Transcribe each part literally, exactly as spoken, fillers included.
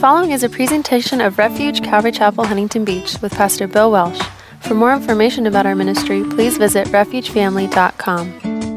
following is a presentation of Refuge Calvary Chapel, Huntington Beach with Pastor Bill Welsh. For more information about our ministry, please visit refuge family dot com.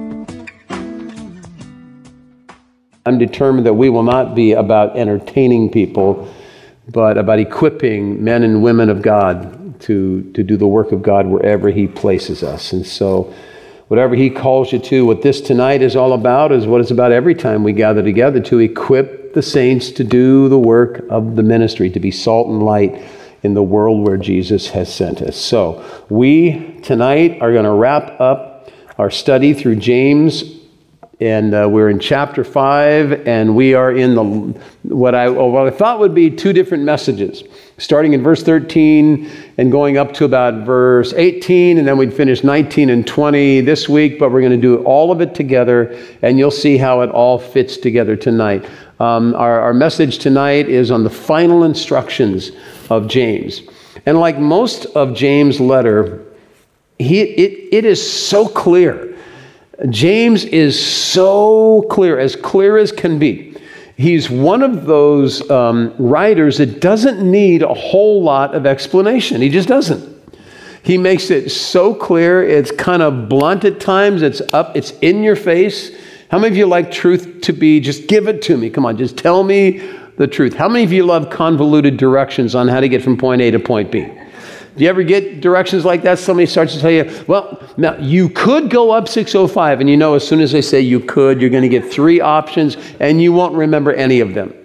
I'm determined that we will not be about entertaining people, but about equipping men and women of God to, to do the work of God wherever He places us. And so whatever He calls you to, what this tonight is all about is what it's about every time we gather together, to equip the saints to do the work of the ministry, to be salt and light in the world where Jesus has sent us. So we tonight are going to wrap up our study through James, and uh, we're in chapter five, and we are in the what I what I thought would be two different messages, starting in verse thirteen and going up to about verse eighteen, and then we'd finish nineteen and twenty this week, but we're going to do all of it together, and you'll see how it all fits together tonight. Um, our, our message tonight is on the final instructions of James. And like most of James' letter, he it, it is so clear. James is so clear, as clear as can be. He's one of those um, writers that doesn't need a whole lot of explanation. He just doesn't. He makes it so clear. It's kind of blunt at times. It's up. It's in your face. How many of you like truth to be, just give it to me. Come on, just tell me the truth. How many of you love convoluted directions on how to get from point A to point B? Do you ever get directions like that? Somebody starts to tell you, well, now you could go up six oh five, and you know as soon as they say you could, you're going to get three options, and you won't remember any of them.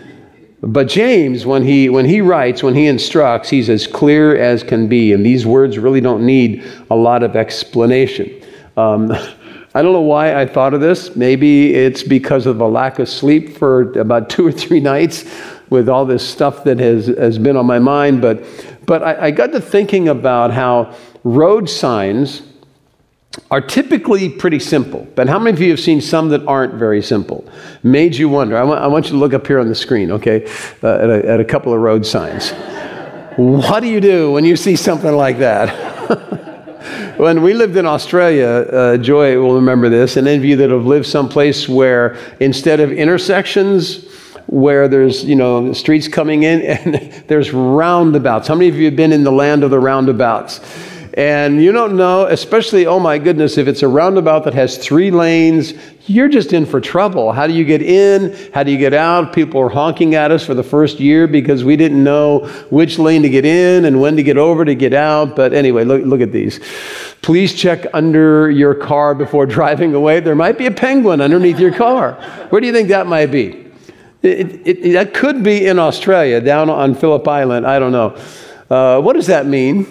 But James, when he when he writes, when he instructs, he's as clear as can be, and these words really don't need a lot of explanation. Um, I don't know why I thought of this. Maybe it's because of a lack of sleep for about two or three nights with all this stuff that has, has been on my mind, but But I, I got to thinking about how road signs are typically pretty simple. But how many of you have seen some that aren't very simple? Made you wonder. I want, I want you to look up here on the screen, okay, uh, at, a, at a couple of road signs. What do you do when you see something like that? When we lived in Australia, uh, Joy will remember this, and any of you that have lived someplace where instead of intersections, where there's, you know, streets coming in and there's roundabouts. How many of you have been in the land of the roundabouts? And you don't know, especially, oh my goodness, if it's a roundabout that has three lanes, you're just in for trouble. How do you get in? How do you get out? People are honking at us for the first year because we didn't know which lane to get in and when to get over to get out. But anyway, look, look at these. Please check under your car before driving away. There might be a penguin underneath your car. Where do you think that might be? It, it, it, that could be in Australia, down on Phillip Island. I don't know. Uh, what does that mean?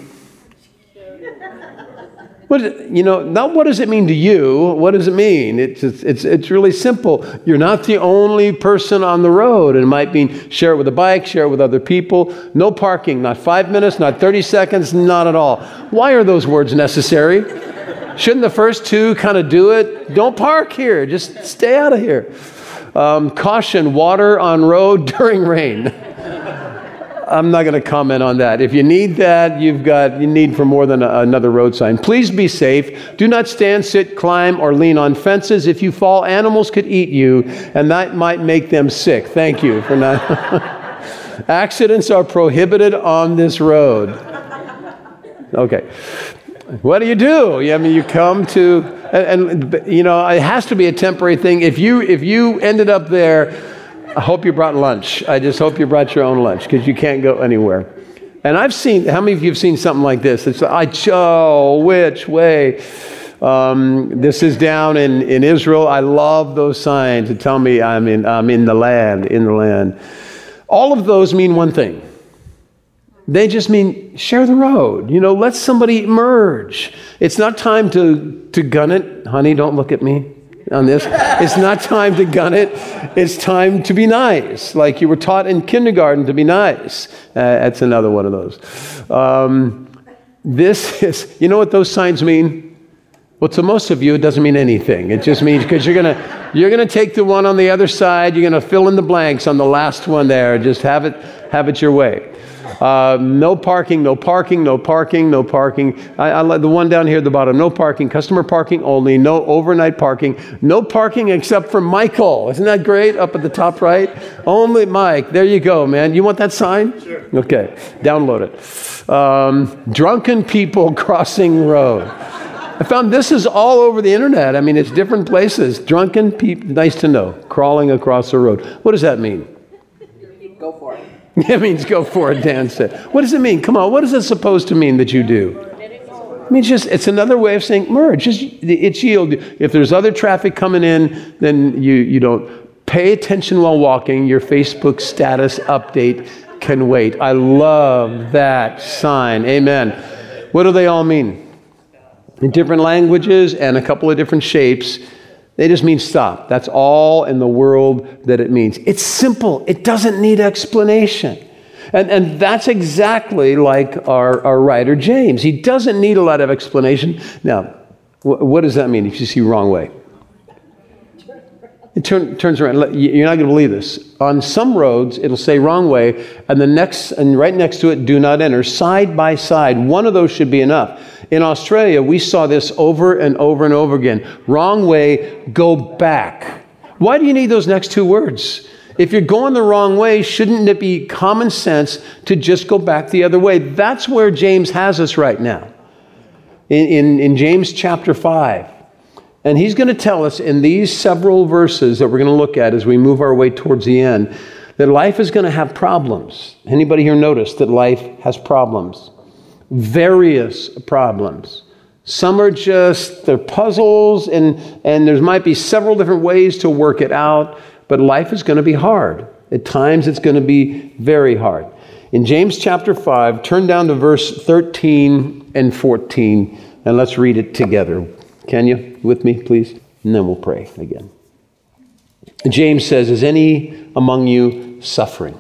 What is it, you know, not what does it mean to you? What does it mean? It's, it's it's it's really simple. You're not the only person on the road. And it might mean share it with a bike, share it with other people. No parking, not five minutes, not thirty seconds, not at all. Why are those words necessary? Shouldn't the first two kind of do it? Don't park here. Just stay out of here. Um, caution, water on road during rain. I'm not going to comment on that. If you need that, you've got, you need for more than a, another road sign. Please be safe. Do not stand, sit, climb, or lean on fences. If you fall, animals could eat you, and that might make them sick. Thank you for not. Accidents are prohibited on this road. Okay. What do you do? I mean, you come to, and, and you know, it has to be a temporary thing. If you if you ended up there, I hope you brought lunch. I just hope you brought your own lunch because you can't go anywhere. And I've seen, how many of you have seen something like this? It's I chose which way. Um, this is down in, in Israel. I love those signs that tell me I'm in I'm in the land, in the land. All of those mean one thing. They just mean share the road. You know, let somebody merge. It's not time to, to gun it. Honey, don't look at me on this. It's not time to gun it. It's time to be nice. Like you were taught in kindergarten to be nice. Uh, that's another one of those. Um, this is, you know what those signs mean? Well, to most of you, it doesn't mean anything. It just means because you're gonna you're gonna take the one on the other side. You're gonna fill in the blanks on the last one there. Just have it have it your way. Uh, no parking, no parking, no parking, no parking. I, I like the one down here at the bottom. No parking, customer parking only. No overnight parking. No parking except for Michael. Isn't that great? Up at the top right. Only Mike. There you go, man. You want that sign? Sure. Okay. Download it. Um, drunken people crossing road. I found this is all over the internet. I mean, it's different places. Drunken people, nice to know, crawling across the road. What does that mean? Go for it. It means go for it, Dan said. What does it mean? Come on, what is it supposed to mean that you do? I mean, just it's another way of saying merge. Just it's yield. If there's other traffic coming in, then you, you don't pay attention while walking. Your Facebook status update can wait. I love that sign. Amen. What do they all mean? In different languages and a couple of different shapes, they just mean stop. That's all in the world that it means. It's simple. It doesn't need explanation. And, and that's exactly like our, our writer James. He doesn't need a lot of explanation. Now, wh- what does that mean if you see wrong way? It turn, turns around. You're not going to believe this. On some roads, it'll say wrong way, and the next, and right next to it, do not enter. Side by side, one of those should be enough. In Australia, we saw this over and over and over again. Wrong way, go back. Why do you need those next two words? If you're going the wrong way, shouldn't it be common sense to just go back the other way? That's where James has us right now. In, in, in James chapter five. And he's going to tell us in these several verses that we're going to look at as we move our way towards the end, that life is going to have problems. Anybody here notice that life has problems? Various problems. Some are just, they're puzzles, and, and there might be several different ways to work it out, but life is going to be hard. At times it's going to be very hard. In James chapter five, turn down to verse thirteen and fourteen, and let's read it together. Can you, with me, please? And then we'll pray again. James says, is any among you suffering?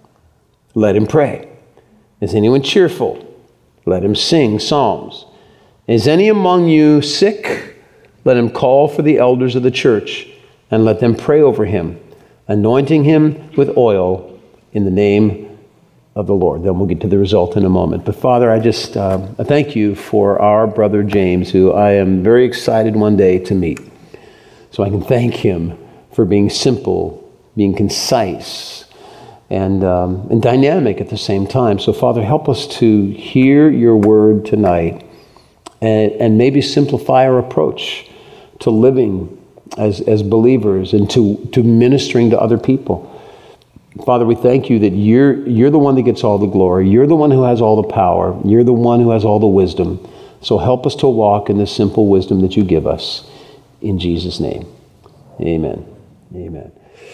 Let him pray. Is anyone cheerful? Let him sing psalms. Is any among you sick? Let him call for the elders of the church, and let them pray over him, anointing him with oil in the name of the Lord. Then we'll get to the result in a moment. But Father, I just uh, I thank you for our brother James, who I am very excited one day to meet. So I can thank him for being simple, being concise, and, um, and dynamic at the same time. So Father, help us to hear your word tonight and, and maybe simplify our approach to living as, as believers and to, to ministering to other people. Father, we thank you that you're, you're the one that gets all the glory. You're the one who has all the power. You're the one who has all the wisdom. So help us to walk in the simple wisdom that you give us. In Jesus' name, amen. Amen.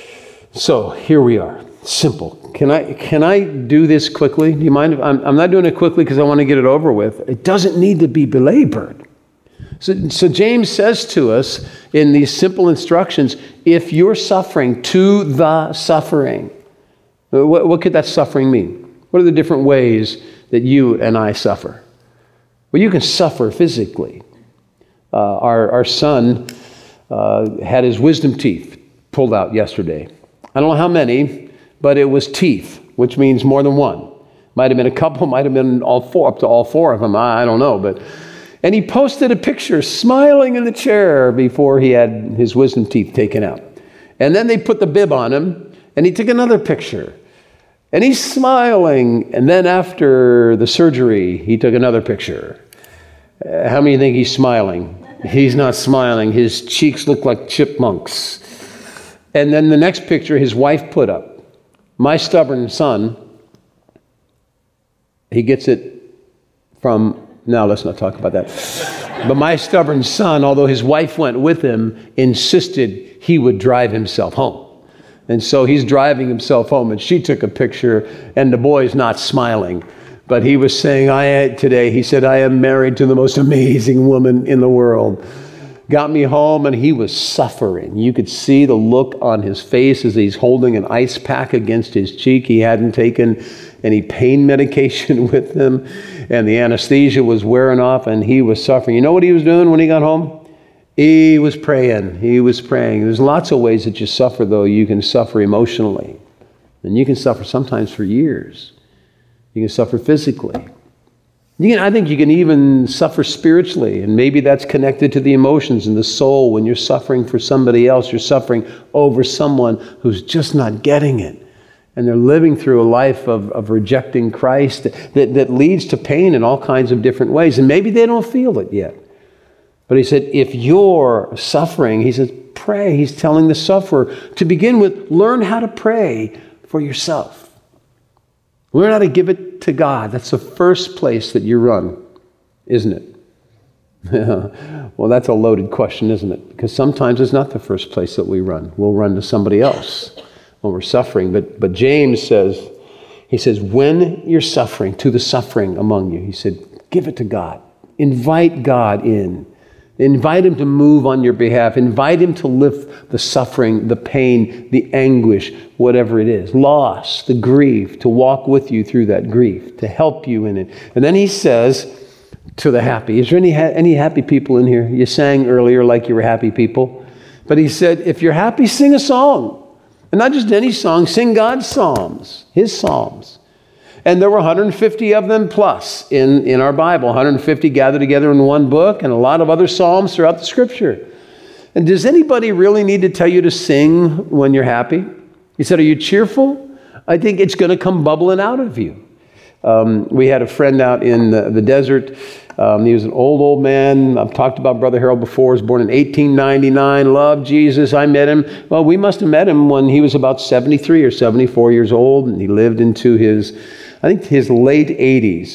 So here we are. Simple. Can I can I do this quickly? Do you mind? If I'm, I'm not doing it quickly because I want to get it over with. It doesn't need to be belabored. So, so James says to us in these simple instructions, if you're suffering, to the suffering. What, what could that suffering mean? What are the different ways that you and I suffer? Well, you can suffer physically. Uh, our, our son uh, had his wisdom teeth pulled out yesterday. I don't know how many, but it was teeth, which means more than one. Might have been a couple, might have been all four, up to all four of them. I, I don't know. But and he posted a picture smiling in the chair before he had his wisdom teeth taken out. And then they put the bib on him, and he took another picture. And he's smiling. And then after the surgery, he took another picture. Uh, how many think he's smiling? He's not smiling. His cheeks look like chipmunks. And then the next picture his wife put up. My stubborn son, he gets it from, now let's not talk about that. But my stubborn son, although his wife went with him, insisted he would drive himself home. And so he's driving himself home, and she took a picture, and the boy's not smiling. But he was saying, I today, he said, I am married to the most amazing woman in the world. Got me home, and he was suffering. You could see the look on his face as he's holding an ice pack against his cheek. He hadn't taken any pain medication with him, and the anesthesia was wearing off, and he was suffering. You know what he was doing when he got home? He was praying. He was praying. There's lots of ways that you suffer, though. You can suffer emotionally. And you can suffer sometimes for years. You can suffer physically. You can, I think you can even suffer spiritually, and maybe that's connected to the emotions and the soul. When you're suffering for somebody else, you're suffering over someone who's just not getting it. And they're living through a life of, of rejecting Christ that, that leads to pain in all kinds of different ways. And maybe they don't feel it yet. But he said, if you're suffering, he says, pray. He's telling the sufferer to begin with, learn how to pray for yourself. Learn how to give it to God. That's the first place that you run, isn't it? Well, that's a loaded question, isn't it? Because sometimes it's not the first place that we run. We'll run to somebody else when we're suffering. But, but James says, he says, when you're suffering, to the suffering among you, he said, give it to God. Invite God in. Invite him to move on your behalf. Invite him to lift the suffering, the pain, the anguish, whatever it is. Loss, the grief, to walk with you through that grief, to help you in it. And then he says to the happy. Is there any, ha- any happy people in here? You sang earlier like you were happy people. But he said, if you're happy, sing a song. And not just any song, sing God's psalms, his psalms. And there were one hundred fifty of them plus in, in our Bible, one hundred fifty gathered together in one book, and a lot of other psalms throughout the Scripture. And does anybody really need to tell you to sing when you're happy? He said, are you cheerful? I think it's going to come bubbling out of you. Um, we had a friend out in the, the desert. Um, he was an old, old man. I've talked about Brother Harold before. He was born in eighteen ninety-nine, loved Jesus. I met him. Well, we must have met him when he was about seventy-three or seventy-four years old, and he lived into his, I think, his late eighties.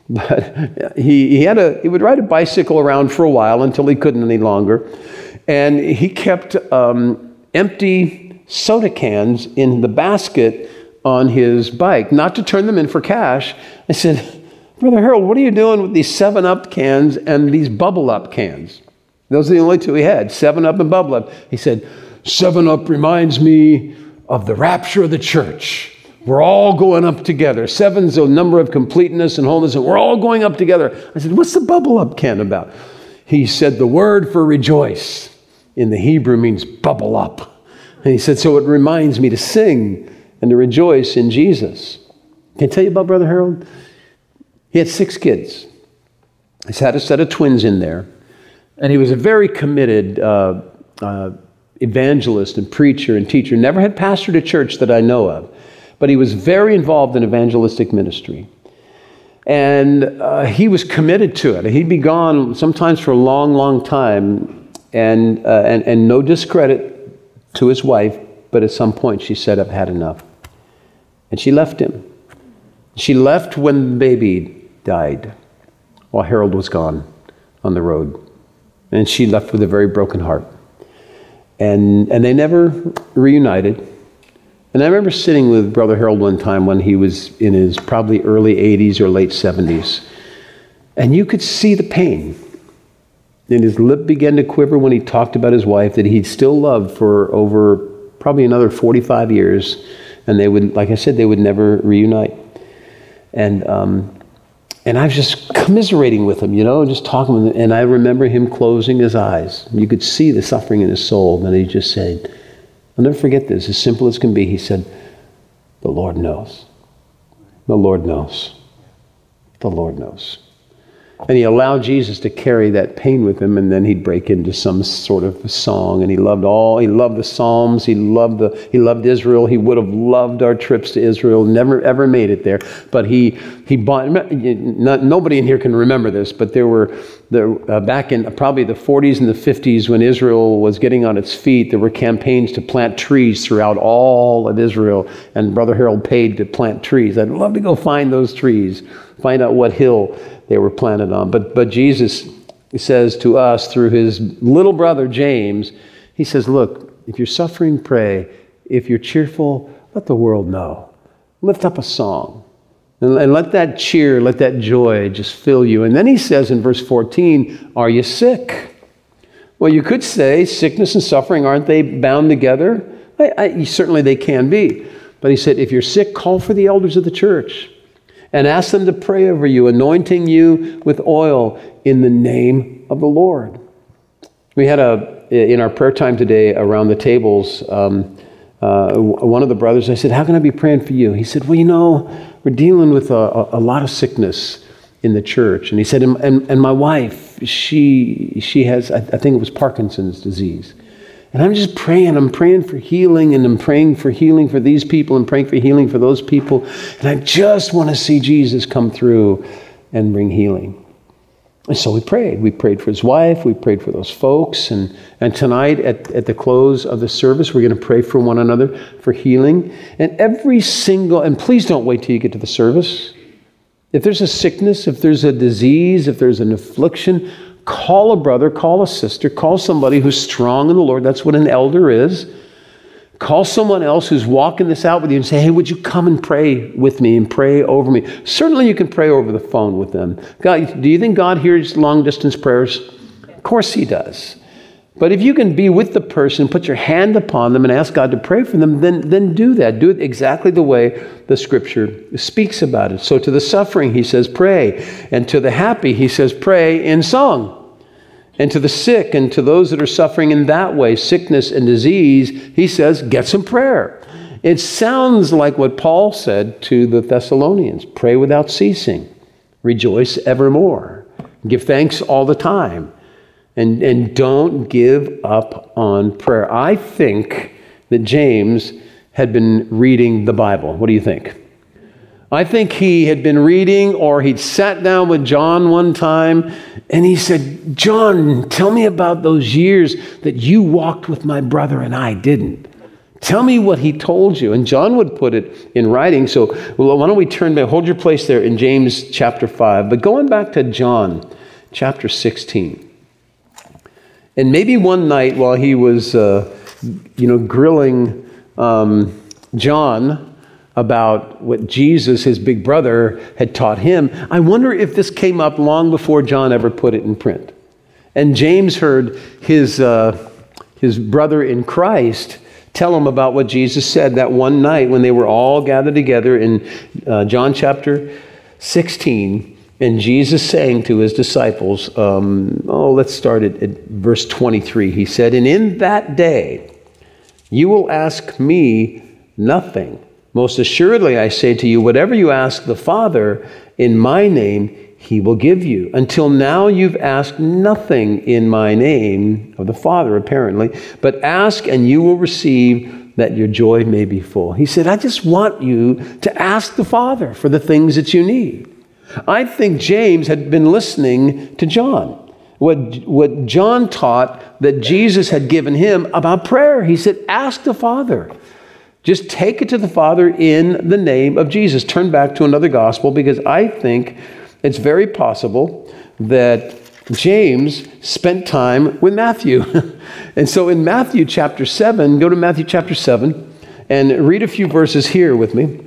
But he, he had a he would ride a bicycle around for a while until he couldn't any longer. And he kept um, empty soda cans in the basket on his bike, not to turn them in for cash. I said, Brother Harold, what are you doing with these seven up cans and these Bubble Up cans? Those are the only two he had, seven up and Bubble Up. He said, seven up reminds me of the rapture of the church. We're all going up together. Seven's a number of completeness and wholeness, and we're all going up together. I said, what's the Bubble Up can about? He said, the word for rejoice in the Hebrew means bubble up. And he said, so it reminds me to sing and to rejoice in Jesus. Can I tell you about Brother Harold? He had six kids. He's had a set of twins in there. And he was a very committed uh, uh, evangelist and preacher and teacher. Never had pastored a church that I know of. But he was very involved in evangelistic ministry. And uh, he was committed to it. He'd be gone sometimes for a long, long time. And, uh, and, and no discredit to his wife, but at some point she said, I've had enough. And she left him. She left when the baby died, while Harold was gone on the road. And she left with a very broken heart. And, and they never reunited. And I remember sitting with Brother Harold one time when he was in his probably early eighties or late seventies. And you could see the pain. And his lip began to quiver when he talked about his wife that he'd still loved for over probably another forty-five years. And they would, like I said, they would never reunite. And um, and I was just commiserating with him, you know, just talking with him. And I remember him closing his eyes. You could see the suffering in his soul. And he just said, I'll never forget this, as simple as can be. He said, the Lord knows. The Lord knows. The Lord knows. And he allowed Jesus to carry that pain with him, and then he'd break into some sort of song. And he loved all, he loved the Psalms, he loved the, he loved Israel. He would have loved our trips to Israel, never ever made it there. But he, he bought, not, nobody in here can remember this, but there were, there, uh, back in probably the forties and the fifties when Israel was getting on its feet, there were campaigns to plant trees throughout all of Israel. And Brother Harold paid to plant trees. I'd love to go find those trees, find out what hill they were planted on. But but Jesus says to us through his little brother James, he says, look, if you're suffering, pray. If you're cheerful, let the world know. Lift up a song. And, and let that cheer, let that joy just fill you. And then he says in verse fourteen, are you sick? Well, you could say sickness and suffering, aren't they bound together? I, I, certainly they can be. But he said, if you're sick, call for the elders of the church and ask them to pray over you, anointing you with oil in the name of the Lord. We had a, in our prayer time today around the tables, um, uh, one of the brothers, I said, how can I be praying for you? He said, well, you know, we're dealing with a, a lot of sickness in the church. And he said, and, and, and my wife, she, she has, I, I think it was Parkinson's disease. And I'm just praying, I'm praying for healing, and I'm praying for healing for these people and praying for healing for those people. And I just want to see Jesus come through and bring healing. And so we prayed. We prayed for his wife. We prayed for those folks. And, and tonight at, at the close of the service, we're going to pray for one another for healing. And every single, and please don't wait till you get to the service. If there's a sickness, if there's a disease, if there's an affliction, call a brother, call a sister, call somebody who's strong in the Lord. That's what an elder is. Call someone else who's walking this out with you and say, hey, would you come and pray with me and pray over me? Certainly you can pray over the phone with them. God, do you think God hears long-distance prayers? Of course he does. But if you can be with the person, put your hand upon them and ask God to pray for them, then, then do that. Do it exactly the way the Scripture speaks about it. So to the suffering, he says, pray. And to the happy, he says, pray in song. And to the sick and to those that are suffering in that way, sickness and disease, he says, get some prayer. It sounds like what Paul said to the Thessalonians, pray without ceasing, rejoice evermore, give thanks all the time, and, and don't give up on prayer. I think that James had been reading the Bible. What do you think? I think he had been reading, or he'd sat down with John one time and he said, John, tell me about those years that you walked with my brother and I didn't. Tell me what he told you. And John would put it in writing. So well, why don't we turn back, hold your place there in James chapter five. But going back to John chapter sixteen. And maybe one night while he was, uh, you know, grilling um, John about what Jesus, his big brother, had taught him, I wonder if this came up long before John ever put it in print. And James heard his, uh, his brother in Christ tell him about what Jesus said that one night when they were all gathered together in uh, John chapter sixteen, and Jesus saying to his disciples, um, oh, let's start at, at verse twenty-three. He said, and in that day you will ask me nothing. Most assuredly, I say to you, whatever you ask the Father in my name, he will give you. Until now, you've asked nothing in my name of the Father, apparently, but ask and you will receive that your joy may be full. He said, I just want you to ask the Father for the things that you need. I think James had been listening to John. What, what John taught that Jesus had given him about prayer. He said, ask the Father. Just take it to the Father in the name of Jesus. Turn back to another gospel, because I think it's very possible that James spent time with Matthew. And so in Matthew chapter seven, go to Matthew chapter seven and read a few verses here with me.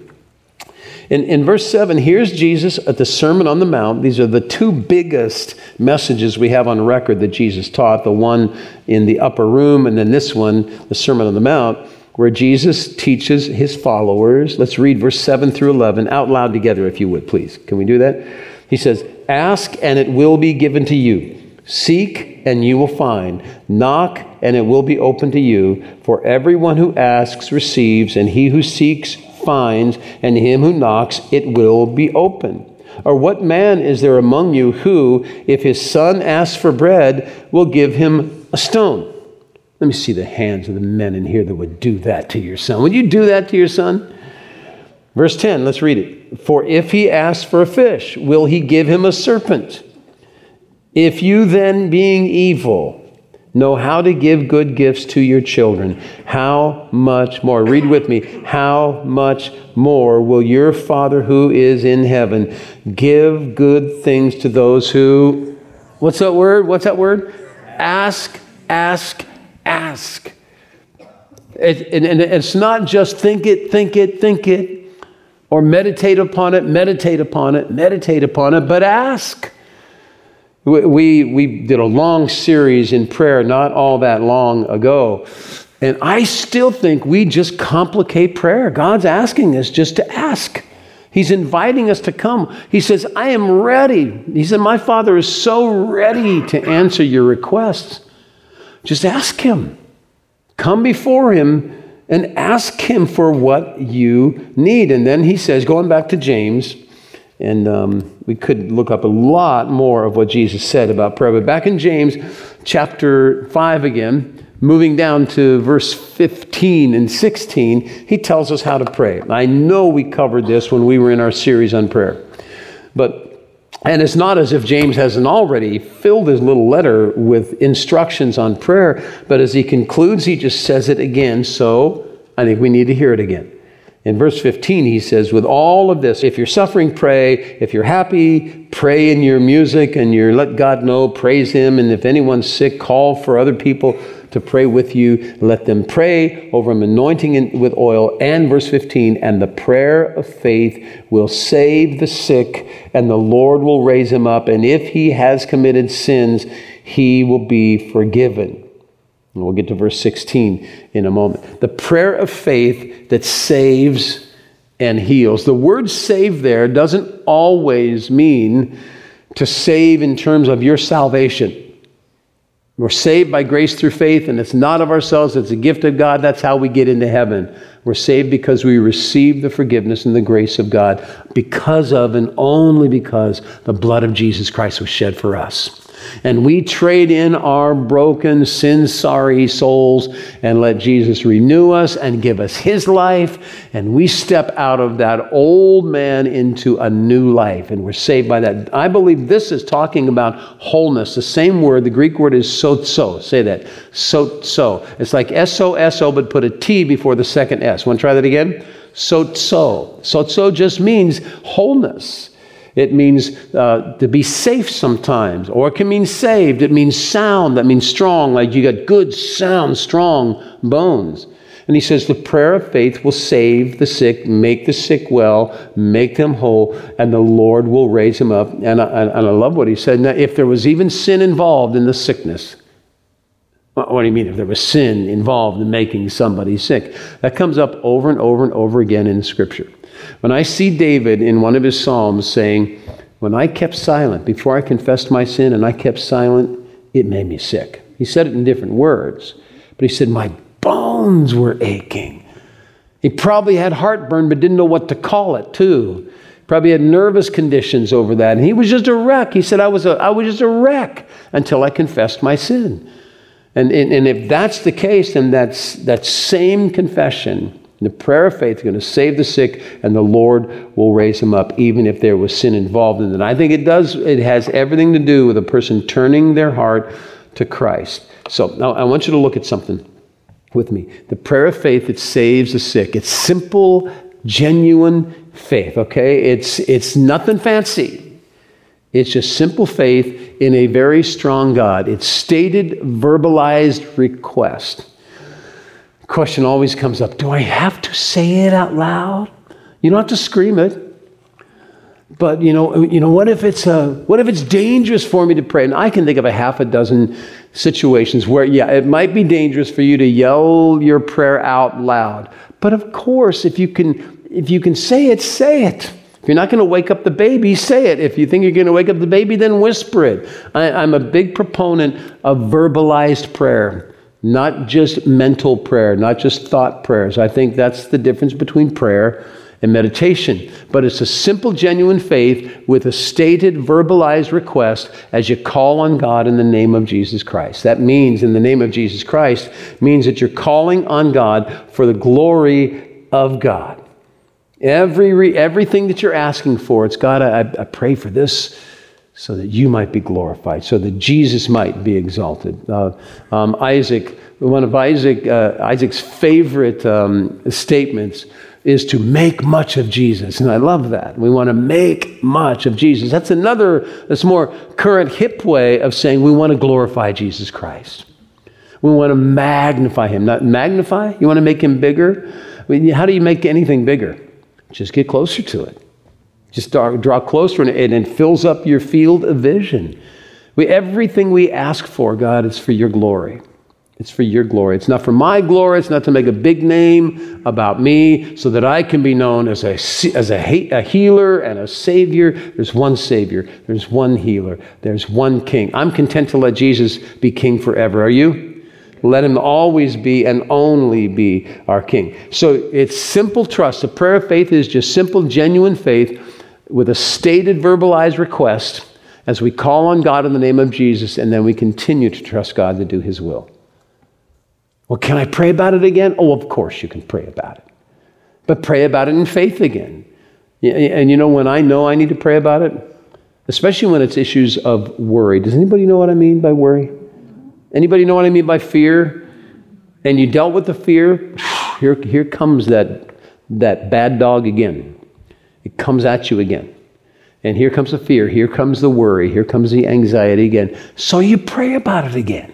In, in verse seven, here's Jesus at the Sermon on the Mount. These are the two biggest messages we have on record that Jesus taught. The one in the upper room, and then this one, the Sermon on the Mount, where Jesus teaches his followers. Let's read verse seven through eleven out loud together, if you would, please. Can we do that? He says, ask and it will be given to you. Seek and you will find. Knock and it will be open to you. For everyone who asks receives, and he who seeks finds, and to him who knocks it will be open. Or what man is there among you who, if his son asks for bread, will give him a stone? Let me see the hands of the men in here that would do that to your son. Would you do that to your son? Verse ten, let's read it. For if he asks for a fish, will he give him a serpent? If you then, being evil, know how to give good gifts to your children, how much more, read with me, how much more will your Father who is in heaven give good things to those who, what's that word? What's that word? Ask, ask, ask. It, and, and it's not just think it, think it, think it, or meditate upon it, meditate upon it, meditate upon it, but ask. We, we, we did a long series in prayer not all that long ago, and I still think we just complicate prayer. God's asking us just to ask. He's inviting us to come. He says, I am ready. He said, my Father is so ready to answer your requests. Just ask him. Come before him and ask him for what you need. And then he says, going back to James, and um, we could look up a lot more of what Jesus said about prayer. But back in James chapter five again, moving down to verse fifteen and sixteen, he tells us how to pray. I know we covered this when we were in our series on prayer. But And it's not as if James hasn't already filled his little letter with instructions on prayer, but as he concludes, he just says it again. So I think we need to hear it again. In verse fifteen, he says, with all of this, if you're suffering, pray. If you're happy, pray in your music and you let God know, praise him. And if anyone's sick, call for other people to pray with you. Let them pray over him, anointing in, with oil. And verse fifteen, and the prayer of faith will save the sick, and the Lord will raise him up. And if he has committed sins, he will be forgiven. And we'll get to verse sixteen in a moment. The prayer of faith that saves and heals. The word save there doesn't always mean to save in terms of your salvation. We're saved by grace through faith, and it's not of ourselves, it's a gift of God. That's how we get into heaven. We're saved because we receive the forgiveness and the grace of God because of and only because the blood of Jesus Christ was shed for us. And we trade in our broken, sin-sorry souls and let Jesus renew us and give us his life. And we step out of that old man into a new life. And we're saved by that. I believe this is talking about wholeness. The same word, the Greek word is sozo. Say that. Sozo. It's like S O S O, but put a T before the second S. Want to try that again? Sozo. Sozo just means wholeness. It means uh, to be safe sometimes, or it can mean saved. It means sound. That means strong, like you got good, sound, strong bones. And he says the prayer of faith will save the sick, make the sick well, make them whole, and the Lord will raise him up. And I, and I love what he said. Now, if there was even sin involved in the sickness, what do you mean if there was sin involved in making somebody sick? That comes up over and over and over again in Scripture. When I see David in one of his Psalms saying, when I kept silent, before I confessed my sin and I kept silent, it made me sick. He said it in different words, but he said, my bones were aching. He probably had heartburn, but didn't know what to call it too. Probably had nervous conditions over that. And he was just a wreck. He said, I was, a, I was just a wreck until I confessed my sin. And, and, and if that's the case, then that's, that same confession, the prayer of faith is going to save the sick, and the Lord will raise him up, even if there was sin involved in it. And I think it does. It has everything to do with a person turning their heart to Christ. So now I want you to look at something with me. The prayer of faith that saves the sick. It's simple, genuine faith. Okay, it's it's nothing fancy. It's just simple faith in a very strong God. It's stated, verbalized request. Question always comes up, do I have to say it out loud? You don't have to scream it. But you know, you know, what if it's a, what if it's dangerous for me to pray? And I can think of a half a dozen situations where, yeah, it might be dangerous for you to yell your prayer out loud. But of course, if you can, if you can say it, say it. If you're not going to wake up the baby, say it. If you think you're going to wake up the baby, then whisper it. I, I'm a big proponent of verbalized prayer. Not just mental prayer, not just thought prayers. I think that's the difference between prayer and meditation. But it's a simple, genuine faith with a stated, verbalized request as you call on God in the name of Jesus Christ. That means, in the name of Jesus Christ, means that you're calling on God for the glory of God. Every everything that you're asking for, it's God, I, I pray for this, so that you might be glorified, so that Jesus might be exalted. Uh, um, Isaac, one of Isaac, uh, Isaac's favorite um, statements is to make much of Jesus. And I love that. We want to make much of Jesus. That's another, that's more current, hip way of saying we want to glorify Jesus Christ. We want to magnify him. Not magnify? You want to make him bigger? I mean, how do you make anything bigger? Just get closer to it. Just draw, draw closer, and it, and it fills up your field of vision. We, everything we ask for, God, is for your glory. It's for your glory. It's not for my glory. It's not to make a big name about me so that I can be known as a, as a, a healer and a savior. There's one savior. There's one healer. There's one king. I'm content to let Jesus be king forever. Are you? Let him always be and only be our King. So it's simple trust. A prayer of faith is just simple, genuine faith with a stated, verbalized request as we call on God in the name of Jesus, and then we continue to trust God to do his will. Well, can I pray about it again? Oh, of course you can pray about it. But pray about it in faith again. And you know, when I know I need to pray about it, especially when it's issues of worry. Does anybody know what I mean by worry? Anybody know what I mean by fear? And you dealt with the fear, here, here comes that, that bad dog again. It comes at you again. And here comes the fear, here comes the worry, here comes the anxiety again. So you pray about it again.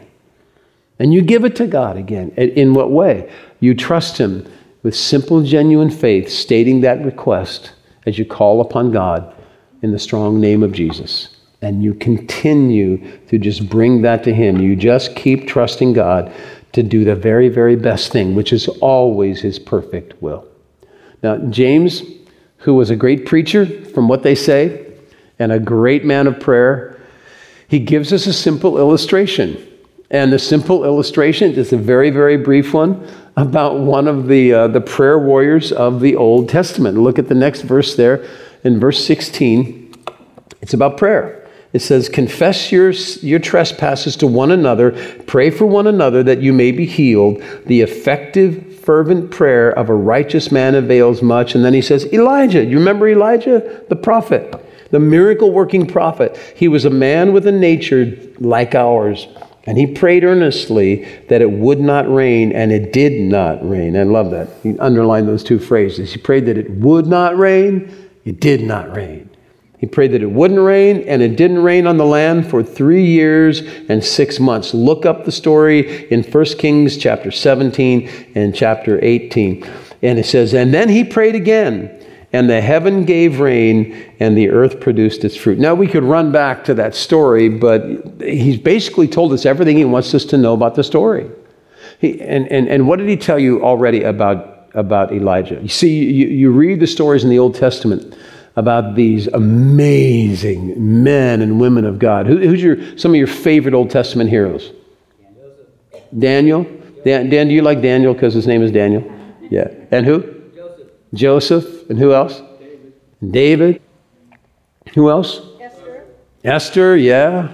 And you give it to God again. In what way? You trust him with simple, genuine faith, stating that request as you call upon God in the strong name of Jesus. And you continue to just bring that to him. You just keep trusting God to do the very, very best thing, which is always his perfect will. Now, James, who was a great preacher, from what they say, and a great man of prayer, he gives us a simple illustration. And the simple illustration is a very, very brief one about one of the, uh, the prayer warriors of the Old Testament. Look at the next verse there. In verse sixteen, it's about prayer. It says, confess your, your trespasses to one another, pray for one another that you may be healed. The effective, fervent prayer of a righteous man avails much. And then he says, Elijah, you remember Elijah? The prophet, the miracle-working prophet. He was a man with a nature like ours. And he prayed earnestly that it would not rain, and it did not rain. I love that. He underlined those two phrases. He prayed that it would not rain, it did not rain. He prayed that it wouldn't rain, and it didn't rain on the land for three years and six months. Look up the story in First Kings chapter seventeen and chapter eighteen. And it says, and then he prayed again, and the heaven gave rain, and the earth produced its fruit. Now, we could run back to that story, but he's basically told us everything he wants us to know about the story. He, and, and, and what did he tell you already about, about Elijah? You see, you, you read the stories in the Old Testament about these amazing men and women of God. Who, who's your some of your favorite Old Testament heroes? Daniel? Dan, Dan, do you like Daniel because his name is Daniel? Yeah. And who? Joseph. Joseph. And who else? David. David. Who else? Esther. Esther, yeah.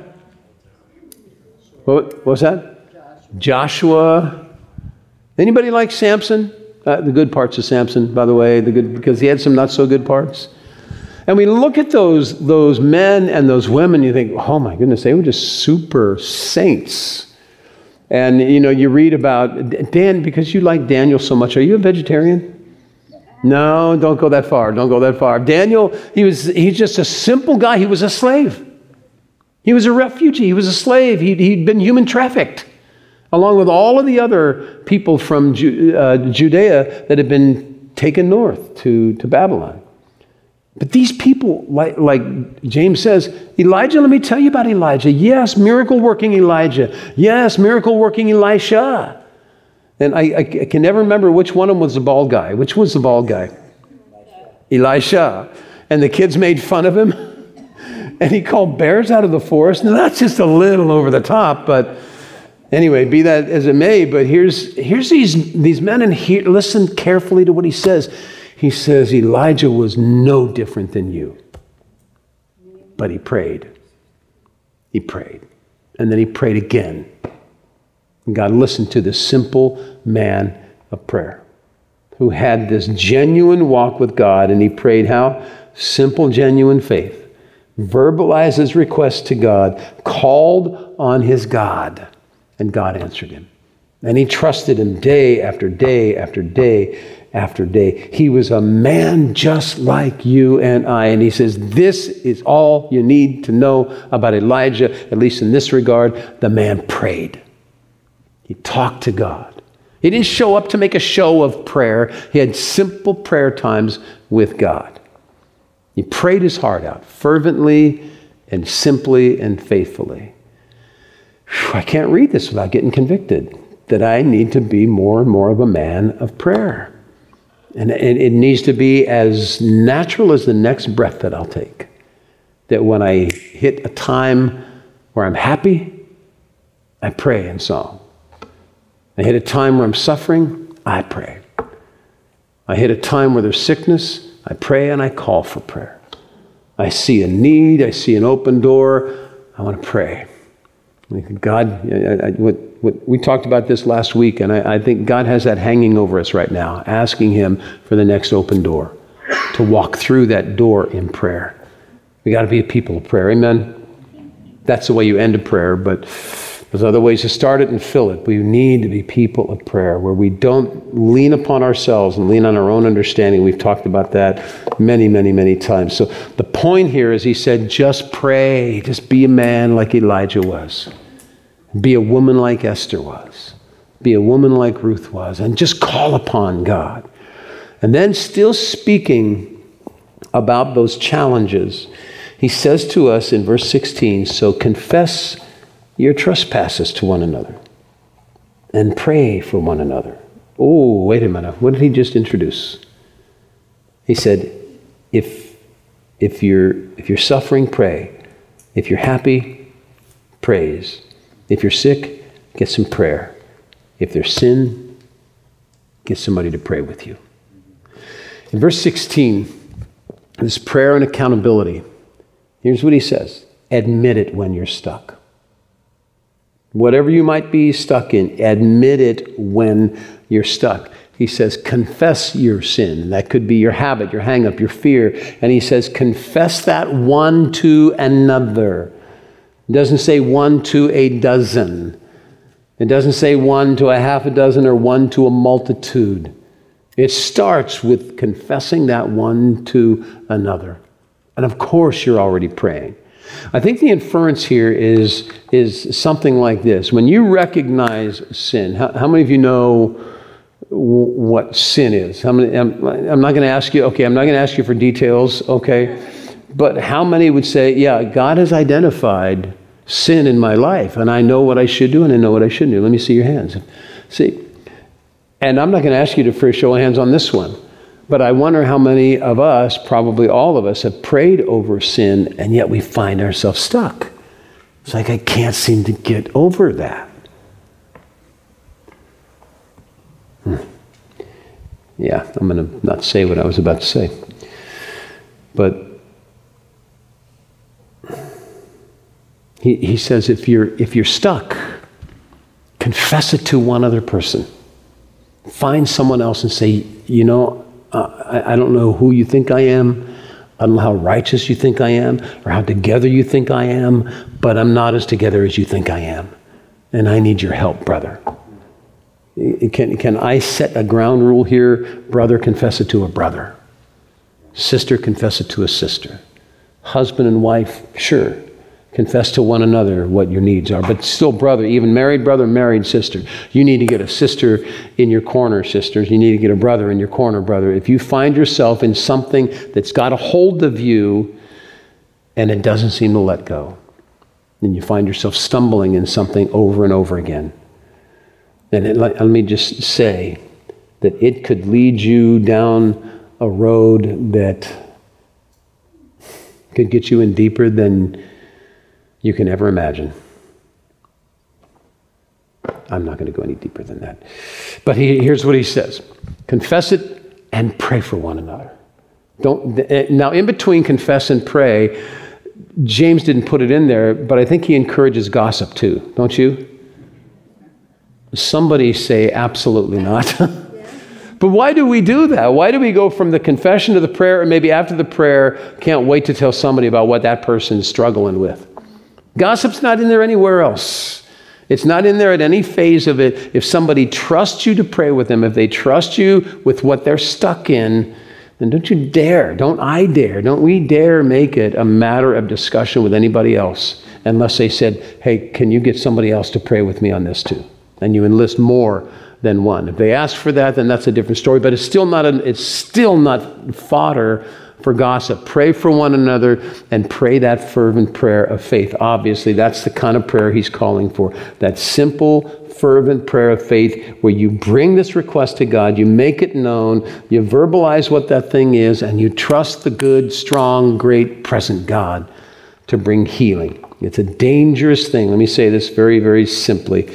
What, what was that? Joshua. Joshua. Anybody like Samson? Uh, the good parts of Samson, by the way, the good because he had some not so good parts. And we look at those, those men and those women, you think, oh my goodness, they were just super saints. And, you know, you read about, Dan, because you like Daniel so much, are you a vegetarian? No, don't go that far. Don't go that far. Daniel, he was he's just a simple guy. He was a slave. He was a refugee. He was a slave. He'd, he'd been human trafficked, along with all of the other people from Ju- uh, Judea that had been taken north to, to Babylon. But these people, like, like James says, Elijah, let me tell you about Elijah. Yes, miracle-working Elijah. Yes, miracle-working Elisha. And I, I, I can never remember which one of them was the bald guy. Which was the bald guy? Elisha. Elisha. And the kids made fun of him. And he called bears out of the forest. Now, that's just a little over the top, but anyway, be that as it may. But here's, here's these, these men, and he, listen carefully to what he says. He says, Elijah was no different than you. But he prayed. He prayed. And then he prayed again. And God listened to this simple man of prayer who had this genuine walk with God. And he prayed how? Simple, genuine faith. Verbalized his request to God. Called on his God. And God answered him. And he trusted him day after day after day after day. He was a man just like you and I. And he says, this is all you need to know about Elijah, at least in this regard. The man prayed. He talked to God. He didn't show up to make a show of prayer. He had simple prayer times with God. He prayed his heart out fervently and simply and faithfully. Whew, I can't read this without getting convicted that I need to be more and more of a man of prayer. And it needs to be as natural as the next breath that I'll take. That when I hit a time where I'm happy, I pray in song. I hit a time where I'm suffering, I pray. I hit a time where there's sickness, I pray and I call for prayer. I see a need, I see an open door, I want to pray. God, I, I, what, what, we talked about this last week, and I, I think God has that hanging over us right now, asking him for the next open door, to walk through that door in prayer. We got to be a people of prayer, amen? That's the way you end a prayer, but there's other ways to start it and fill it. We need to be people of prayer, where we don't lean upon ourselves and lean on our own understanding. We've talked about that many, many, many times. So the point here is he said, just pray. Just be a man like Elijah was. Be a woman like Esther was. Be a woman like Ruth was. And just call upon God. And then, still speaking about those challenges, he says to us in verse sixteen, so confess your trespasses to one another and pray for one another. Oh, wait a minute. What did he just introduce? He said, if, if, you're, if you're suffering, pray. If you're happy, praise. If you're sick, get some prayer. If there's sin, get somebody to pray with you. In verse sixteen, this prayer and accountability. Here's what he says. Admit it when you're stuck. Whatever you might be stuck in, admit it when you're stuck. He says, confess your sin. That could be your habit, your hang-up, your fear. And he says, confess that one to another. It doesn't say one to a dozen. It doesn't say one to a half a dozen or one to a multitude. It starts with confessing that one to another. And of course, you're already praying. I think the inference here is, is something like this. When you recognize sin, how, how many of you know w- what sin is? How many, I'm, I'm not going to ask you, okay, I'm not going to ask you for details, okay? But how many would say, yeah, God has identified sin in my life, and I know what I should do and I know what I shouldn't do. Let me see your hands. See, and I'm not going to ask you to for a show of hands on this one, but I wonder how many of us, probably all of us, have prayed over sin, and yet we find ourselves stuck. It's like I can't seem to get over that. Hmm. Yeah, I'm going to not say what I was about to say. But He, he says, if you're, if you're stuck, confess it to one other person. Find someone else and say, you know, uh, I, I don't know who you think I am. I don't know how righteous you think I am or how together you think I am, but I'm not as together as you think I am. And I need your help, brother. Can, can I set a ground rule here? Brother, confess it to a brother. Sister, confess it to a sister. Husband and wife, sure. Confess to one another what your needs are. But still, brother, even married brother, married sister, you need to get a sister in your corner, sisters. You need to get a brother in your corner, brother. If you find yourself in something that's got a hold of you and it doesn't seem to let go, then you find yourself stumbling in something over and over again. And it, let me just say that it could lead you down a road that could get you in deeper than you can ever imagine. I'm not going to go any deeper than that. But he, here's what he says. Confess it and pray for one another. Don't, now, in between confess and pray, James didn't put it in there, but I think he encourages gossip too, don't you? Somebody say absolutely not. But why do we do that? Why do we go from the confession to the prayer, and maybe after the prayer, can't wait to tell somebody about what that person is struggling with? Gossip's not in there anywhere else. It's not in there at any phase of it. If somebody trusts you to pray with them, if they trust you with what they're stuck in, then don't you dare, don't I dare, don't we dare make it a matter of discussion with anybody else unless they said, hey, can you get somebody else to pray with me on this too? And you enlist more than one. If they ask for that, then that's a different story, but it's still not, a, it's still not fodder for gossip. Pray for one another and pray that fervent prayer of faith. Obviously, that's the kind of prayer he's calling for. That simple, fervent prayer of faith where you bring this request to God, you make it known, you verbalize what that thing is, and you trust the good, strong, great, present God to bring healing. It's a dangerous thing. Let me say this very, very simply.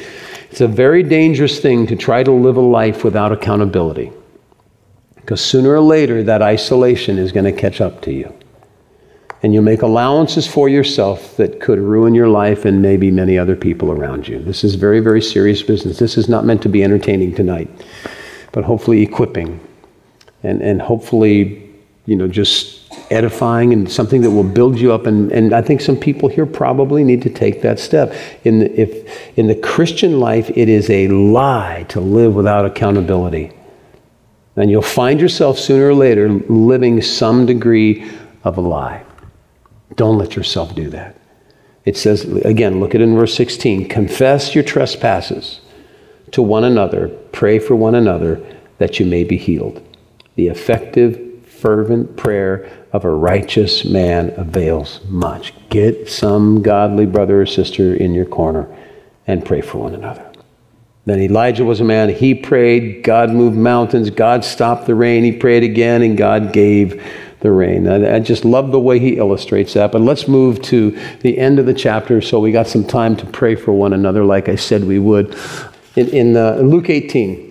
It's a very dangerous thing to try to live a life without accountability, because sooner or later that isolation is going to catch up to you. And you'll make allowances for yourself that could ruin your life and maybe many other people around you. This is very, very serious business. This is not meant to be entertaining tonight, but hopefully equipping and, and hopefully, you know, just edifying and something that will build you up. And, and I think some people here probably need to take that step. In the, if, in the Christian life, it is a lie to live without accountability. And you'll find yourself sooner or later living some degree of a lie. Don't let yourself do that. It says, again, look at it in verse sixteen, confess your trespasses to one another, pray for one another that you may be healed. The effective, fervent prayer of a righteous man avails much. Get some godly brother or sister in your corner and pray for one another. Then Elijah was a man, he prayed, God moved mountains, God stopped the rain, he prayed again, and God gave the rain. I, I just love the way he illustrates that. But let's move to the end of the chapter, so we got some time to pray for one another like I said we would. In, in uh, Luke eighteen,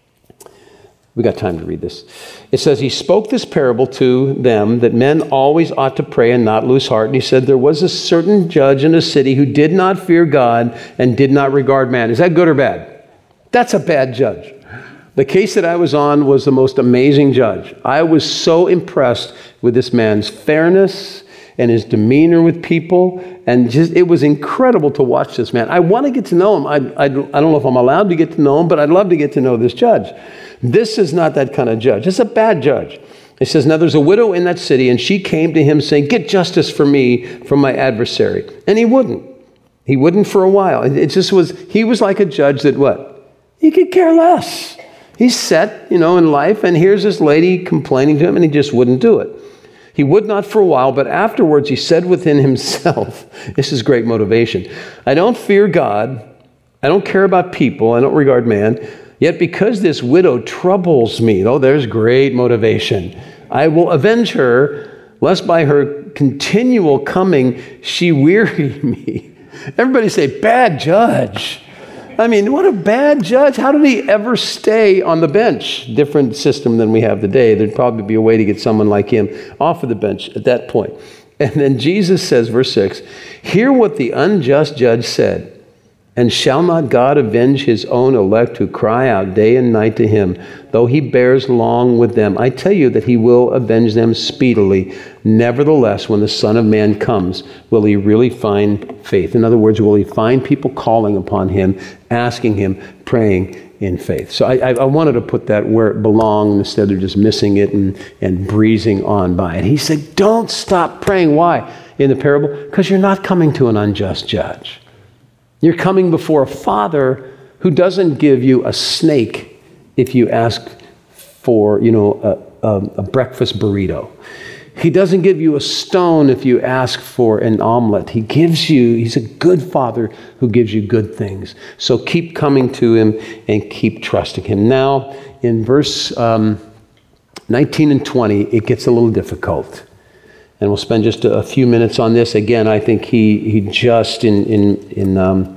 we got time to read this. It says, he spoke this parable to them that men always ought to pray and not lose heart. And he said, there was a certain judge in a city who did not fear God and did not regard man. Is that good or bad? That's a bad judge. The case that I was on was the most amazing judge. I was so impressed with this man's fairness and his demeanor with people, and just it was incredible to watch this man. I want to get to know him. I, I, I don't know if I'm allowed to get to know him, but I'd love to get to know this judge. This is not that kind of judge. It's a bad judge. It says, now there's a widow in that city, and she came to him saying, get justice for me from my adversary. And he wouldn't. He wouldn't for a while. It just was, he was like a judge that what? He could care less. He's set, you know, in life, and here's this lady complaining to him, and he just wouldn't do it. He would not for a while, but afterwards he said within himself, this is great motivation, I don't fear God, I don't care about people, I don't regard man, yet because this widow troubles me, oh, there's great motivation, I will avenge her, lest by her continual coming she weary me. Everybody say, bad judge. I mean, what a bad judge. How did he ever stay on the bench? Different system than we have today. There'd probably be a way to get someone like him off of the bench at that point. And then Jesus says, verse six, hear what the unjust judge said. And shall not God avenge his own elect who cry out day and night to him, though he bears long with them? I tell you that he will avenge them speedily. Nevertheless, when the Son of Man comes, will he really find faith? In other words, will he find people calling upon him, asking him, praying in faith? So I, I wanted to put that where it belonged instead of just missing it and, and breezing on by it. He said, don't stop praying. Why? In the parable? Because you're not coming to an unjust judge. You're coming before a Father who doesn't give you a snake if you ask for, you know, a, a, a breakfast burrito. He doesn't give you a stone if you ask for an omelet. He gives you, he's a good Father who gives you good things. So keep coming to him and keep trusting him. Now, in verse um, nineteen and twenty, it gets a little difficult. And we'll spend just a, a few minutes on this. Again, I think he he just, in, in, in um,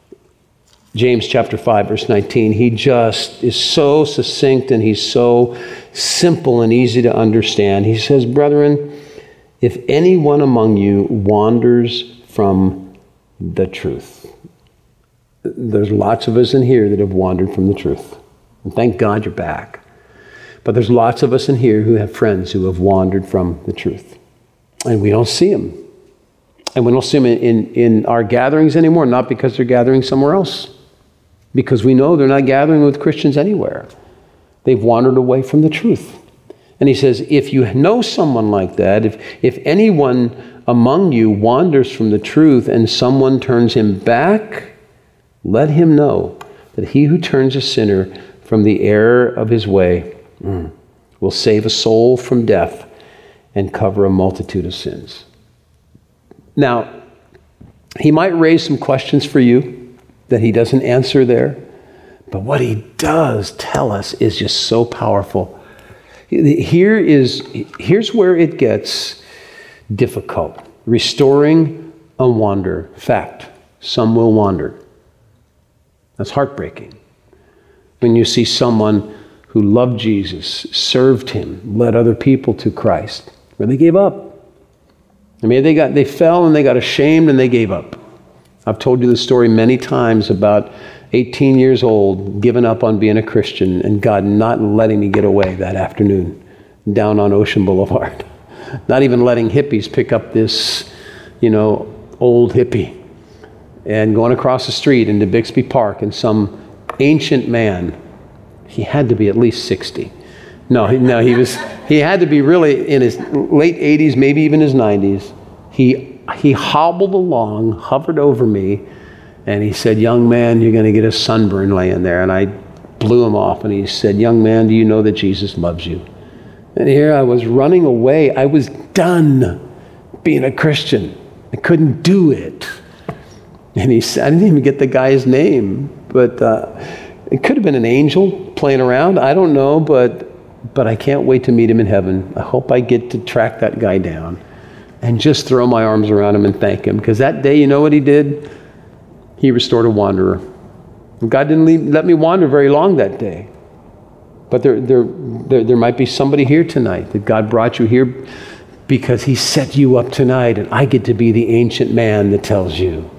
James chapter five, verse nineteen, he just is so succinct and he's so simple and easy to understand. He says, brethren, if anyone among you wanders from the truth. There's lots of us in here that have wandered from the truth. And thank God you're back. But there's lots of us in here who have friends who have wandered from the truth. And we don't see them. And we don't see them in, in, in our gatherings anymore, not because they're gathering somewhere else. Because we know they're not gathering with Christians anywhere. They've wandered away from the truth. And he says, if you know someone like that, if, if anyone among you wanders from the truth and someone turns him back, let him know that he who turns a sinner from the error of his way mm, will save a soul from death and cover a multitude of sins. Now, he might raise some questions for you that he doesn't answer there, but what he does tell us is just so powerful. Here is, here's where it gets difficult. Restoring a wanderer. Fact, some will wander. That's heartbreaking. When you see someone who loved Jesus, served him, led other people to Christ, where they gave up. I mean, they got they fell and they got ashamed and they gave up. I've told you the story many times about eighteen years old, giving up on being a Christian, and God not letting me get away that afternoon down on Ocean Boulevard. Not even letting hippies pick up this, you know, old hippie and going across the street into Bixby Park, and some ancient man, he had to be at least sixty. No, he, no, he was, he had to be really in his late eighties, maybe even his nineties. He, he hobbled along, hovered over me, and he said, "Young man, you're going to get a sunburn laying there." And I blew him off, and he said, "Young man, do you know that Jesus loves you?" And here I was running away. I was done being a Christian. I couldn't do it. And he said, I didn't even get the guy's name, but uh, it could have been an angel playing around. I don't know, but but I can't wait to meet him in heaven. I hope I get to track that guy down and just throw my arms around him and thank him. Because that day, you know what he did? He restored a wanderer. God didn't leave, let me wander very long that day. But there, there, there, there might be somebody here tonight that God brought you here because he set you up tonight, and I get to be the ancient man that tells you.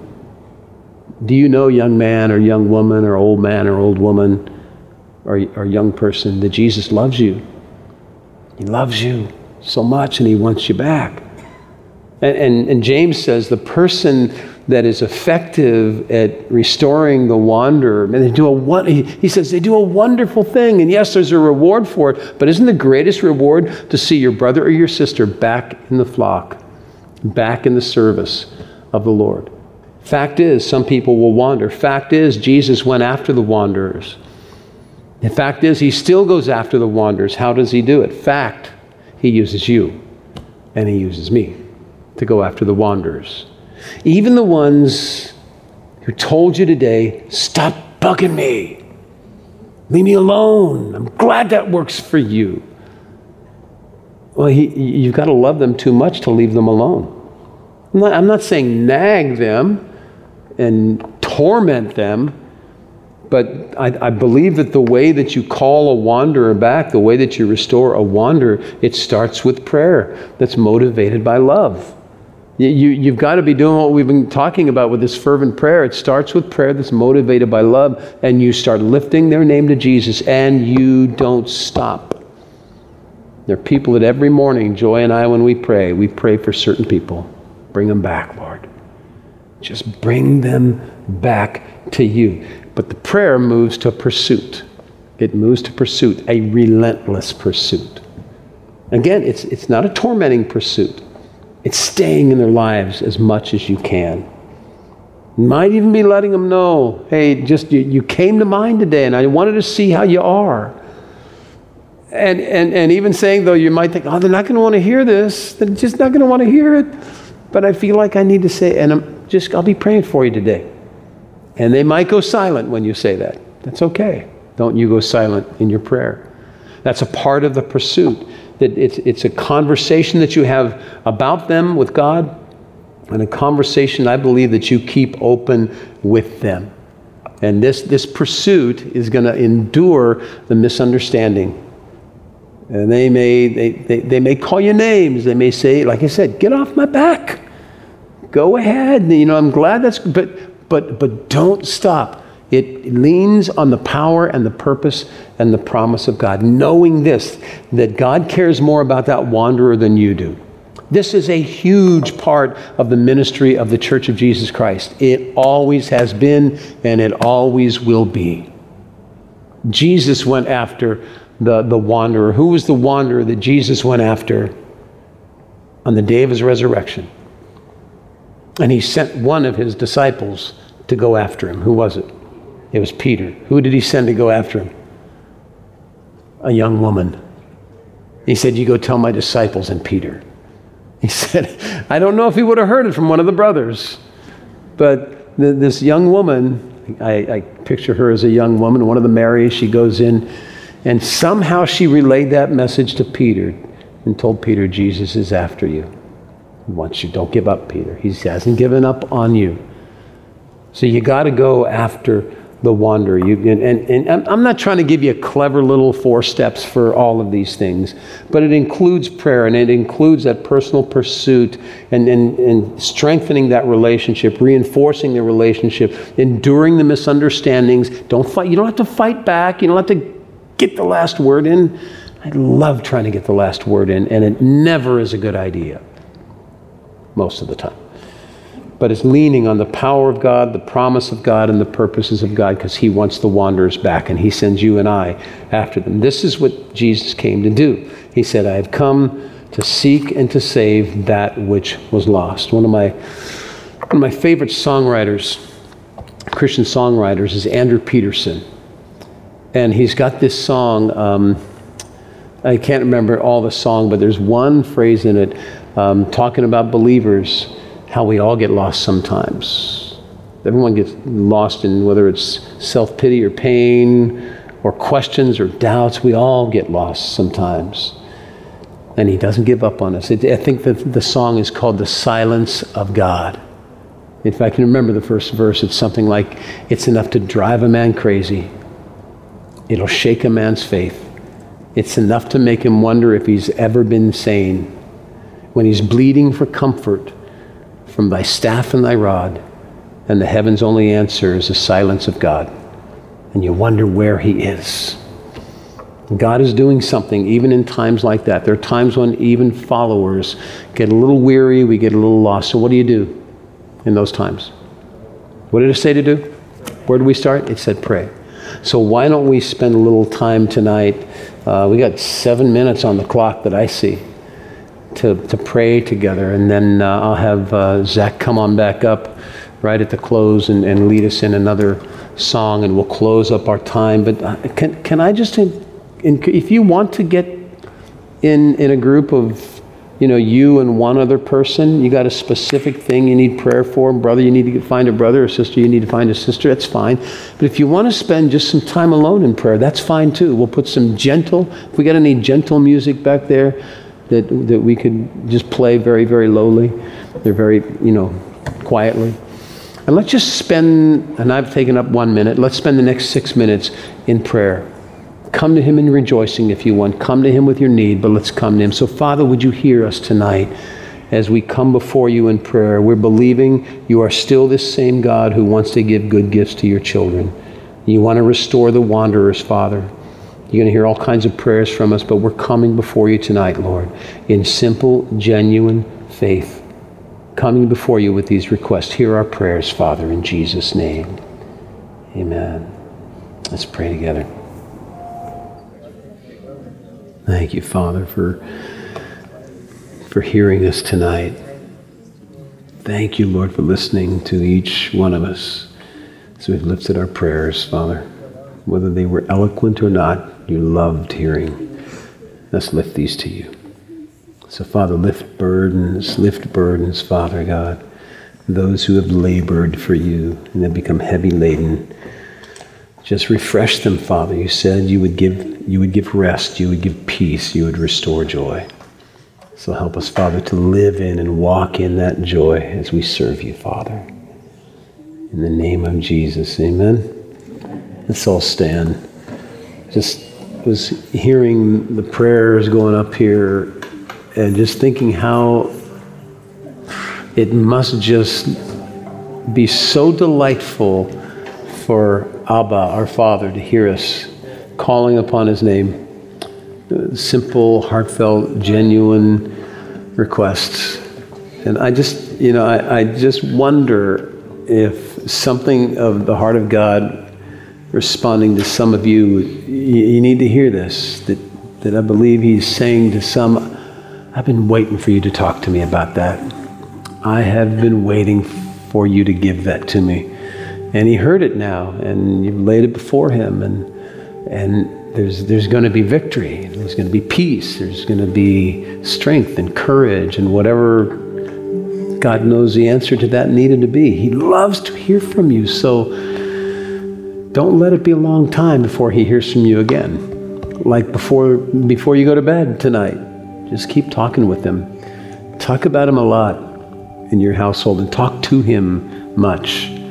Do you know, young man or young woman or old man or old woman or, or young person, that Jesus loves you? He loves you so much, and he wants you back. And, and, and James says the person that is effective at restoring the wanderer, and they do a one, he, he says they do a wonderful thing, and yes, there's a reward for it, but isn't the greatest reward to see your brother or your sister back in the flock, back in the service of the Lord? Fact is, some people will wander. Fact is, Jesus went after the wanderers. The fact is, he still goes after the wanderers. How does he do it? Fact, he uses you, and he uses me to go after the wanderers. Even the ones who told you today, "Stop bugging me. Leave me alone." I'm glad that works for you. Well, he, you've got to love them too much to leave them alone. I'm not, I'm not saying nag them and torment them, but I, I believe that the way that you call a wanderer back, the way that you restore a wanderer, it starts with prayer that's motivated by love. You, you've got to be doing what we've been talking about with this fervent prayer. It starts with prayer that's motivated by love, and you start lifting their name to Jesus, and you don't stop. There are people that every morning, Joy and I, when we pray, we pray for certain people. Bring them back, Lord. Just bring them back to you. But the prayer moves to pursuit. It moves to pursuit, a relentless pursuit. Again, it's, it's not a tormenting pursuit. It's staying in their lives as much as you can. You might even be letting them know, hey, just you, you came to mind today, and I wanted to see how you are. And, and, and even saying, though, you might think, oh, they're not going to want to hear this. They're just not going to want to hear it. But I feel like I need to say, and I'm just, I'll be praying for you today. And they might go silent when you say that. That's okay. Don't you go silent in your prayer. That's a part of the pursuit. That it's, it's a conversation that you have about them with God, and a conversation I believe that you keep open with them. And this, this pursuit is going to endure the misunderstanding. And they may, they, they, they may call you names. They may say, like I said, "Get off my back. Go ahead. You know, I'm glad that's," but, but, but don't stop. It leans on the power and the purpose and the promise of God, knowing this, that God cares more about that wanderer than you do. This is a huge part of the ministry of the Church of Jesus Christ. It always has been, and it always will be. Jesus went after the, the wanderer. Who was the wanderer that Jesus went after on the day of his resurrection? And he sent one of his disciples to go after him. Who was it? It was Peter. Who did he send to go after him? A young woman. He said, "You go tell my disciples and Peter." He said, I don't know if he would have heard it from one of the brothers, but th- this young woman, I, I picture her as a young woman, one of the Marys, she goes in, and somehow she relayed that message to Peter and told Peter, "Jesus is after you. He wants you. Don't give up, Peter. He hasn't given up on you." So you got to go after the wanderer. You, and, and, and I'm not trying to give you a clever little four steps for all of these things, but it includes prayer, and it includes that personal pursuit and, and, and strengthening that relationship, reinforcing the relationship, enduring the misunderstandings. Don't fight. You don't have to fight back. You don't have to get the last word in. I love trying to get the last word in, and it never is a good idea most of the time. But it's leaning on the power of God, the promise of God, and the purposes of God, because he wants the wanderers back, and he sends you and I after them. This is what Jesus came to do. He said, I have come to seek and to save that which was lost. One of my, one of my favorite songwriters, Christian songwriters, is Andrew Peterson. And he's got this song, um, I can't remember all the song, but there's one phrase in it um, talking about believers, how we all get lost sometimes. Everyone gets lost in whether it's self-pity or pain or questions or doubts. We all get lost sometimes. And he doesn't give up on us. It, I think that the song is called The Silence of God. In fact, I can remember the first verse. It's something like, it's enough to drive a man crazy. It'll shake a man's faith. It's enough to make him wonder if he's ever been sane. When he's bleeding for comfort from thy staff and thy rod, and the heaven's only answer is the silence of God. And you wonder where he is. God is doing something even in times like that. There are times when even followers get a little weary, we get a little lost. So what do you do in those times? What did it say to do? Where did we start? It said pray. So why don't we spend a little time tonight? Uh, we got seven minutes on the clock that I see. To, to pray together, and then uh, I'll have uh, Zach come on back up right at the close and, and lead us in another song, and we'll close up our time. But uh, can can I just, in, in, if you want to get in in a group of, you know, you and one other person, you got a specific thing you need prayer for, brother, you need to find a brother, or sister, you need to find a sister, that's fine. But if you want to spend just some time alone in prayer, that's fine too. We'll put some gentle, if we got any gentle music back there, that that we could just play very, very lowly. They're very, you know, quietly. And let's just spend, and I've taken up one minute, let's spend the next six minutes in prayer. Come to him in rejoicing if you want. Come to him with your need, but let's come to him. So Father, would you hear us tonight as we come before you in prayer? We're believing you are still this same God who wants to give good gifts to your children. You want to restore the wanderers, Father. You're going to hear all kinds of prayers from us, but we're coming before you tonight, Lord, in simple, genuine faith. Coming before you with these requests. Hear our prayers, Father, in Jesus' name. Amen. Let's pray together. Thank you, Father, for, for hearing us tonight. Thank you, Lord, for listening to each one of us as we've lifted our prayers, Father. Whether they were eloquent or not, you loved hearing us lift these to you. So, Father, lift burdens, lift burdens, Father God, those who have labored for you and have become heavy laden. Just refresh them, Father. You said you would give, you would give rest, you would give peace, you would restore joy. So help us, Father, to live in and walk in that joy as we serve you, Father. In the name of Jesus, amen. Let's all stand. Just was hearing the prayers going up here and just thinking how it must just be so delightful for Abba, our Father, to hear us calling upon his name. Simple, heartfelt, genuine requests. And I just, you know, I, I just wonder if something of the heart of God responding to some of you, you, you need to hear this, that, that I believe he's saying to some, I've been waiting for you to talk to me about that. I have been waiting for you to give that to me. And he heard it now, and you've laid it before him, and and there's there's going to be victory, there's going to be peace, there's going to be strength and courage, and whatever God knows the answer to that needed to be. He loves to hear from you, so don't let it be a long time before he hears from you again. Like before before you go to bed tonight, just keep talking with him. Talk about him a lot in your household, and talk to him much.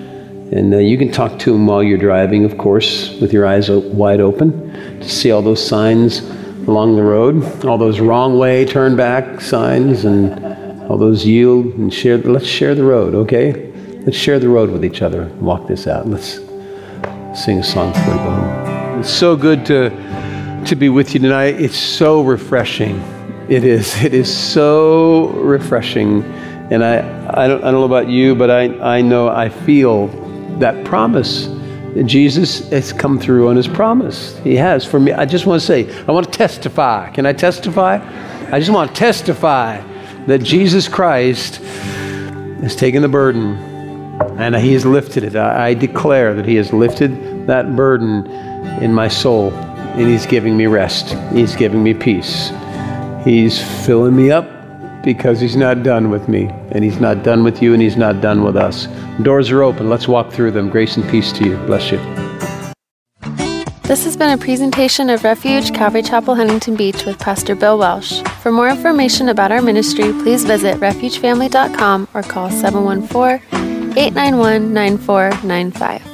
And uh, you can talk to him while you're driving, of course, with your eyes o- wide open to see all those signs along the road, all those wrong way, turn back signs, and all those yield and share. Let's share the road, okay? Let's share the road with each other. Walk this out. Let's sing a song before we go home. It's so good to to be with you tonight. It's so refreshing. It is. It is so refreshing. And I, I don't I don't know about you, but I, I know I feel that promise. Jesus has come through on his promise. He has for me. I just want to say, I want to testify. Can I testify? I just want to testify that Jesus Christ has taken the burden and he has lifted it. I, I declare that he has lifted that burden in my soul and he's giving me rest. He's giving me peace. He's filling me up because he's not done with me, and he's not done with you, and he's not done with us. Doors are open. Let's walk through them. Grace and peace to you. Bless you. This has been a presentation of Refuge Calvary Chapel, Huntington Beach with Pastor Bill Welsh. For more information about our ministry, please visit refuge family dot com or call seven one four, eight nine one, nine four nine five.